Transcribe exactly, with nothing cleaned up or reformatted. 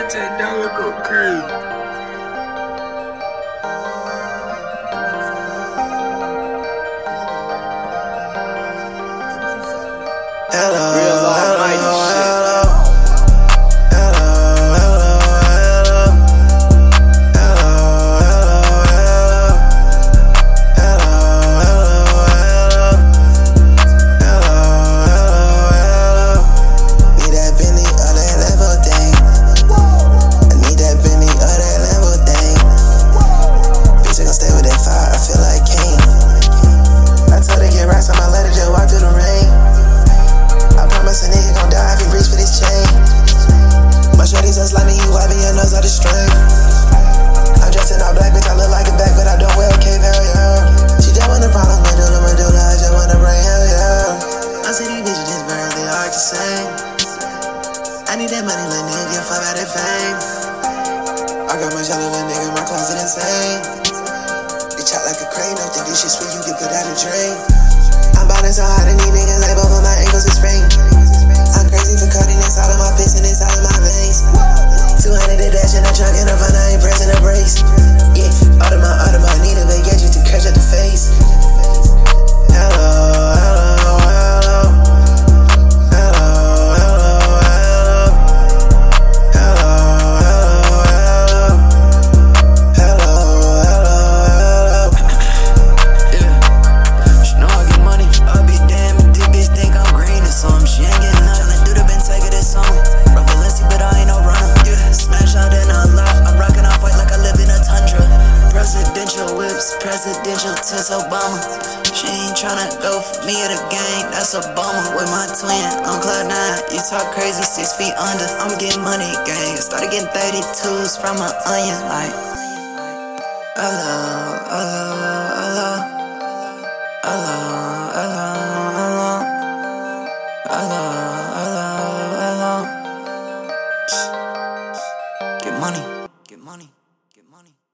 ten dollar go crazy. Hello, Real almighty hello, shit. hello, hello, hello, hello, hello, hello, hello, hello. Need that Bentley or that Lambo thing. I need that Bentley or that Lambo thing. Bitch, I gon' stay with that fire, I feel like King. I told her get rocks on my letter, just walk through the rain. I promise a nigga gon' die if he reach for this chain. My shorty so slimy, he wiping your nose out the string. I'm dressed in all black, bitch, I look like a bag, but I don't wear a cape, hell yeah. She just want a problem, medulla, medulla, I just wanna bring, hell yeah. I see these bitches, these birds, they hard to sing. I need that money, little nigga, get fuck out that fame. I got my jelly, little nigga, my closet insane. They chop like a crane, don't think this shit sweet, you get put out a drain. I'm ballin' so hard, and these niggas like both of my ankles is sprained. I'm crazy for cutting inside of my piss and inside of my veins. two hundred a dash in the trunk and a fun, I ain't pressing a brace. Yeah, Audemars, Audemars, need a big gadget to catch up the face. Hello, hello, hello. Hello, hello, hello. Hello, hello, hello. Hello, hello, hello. Yeah, she know I get money. I'll be damned if this bitch think I'm green or something. She ain't getting nothing. Tryna do the Bentayga this summer. Rock Balenci, but I ain't no runner. Yeah, smash out in a lot. I'm rockin' off white like I live in a tundra. Presidential whips, presidential tits Obama. She ain't tryna go for me or the gang. That's a bummer with my twin on cloud nine. You talk crazy, six feet under. I'm getting money, gang. Started getting thirty-twos from an onion, like. Hello, hello, hello. Hello, hello, hello. Hello, hello, hello. Get money, get money, get money.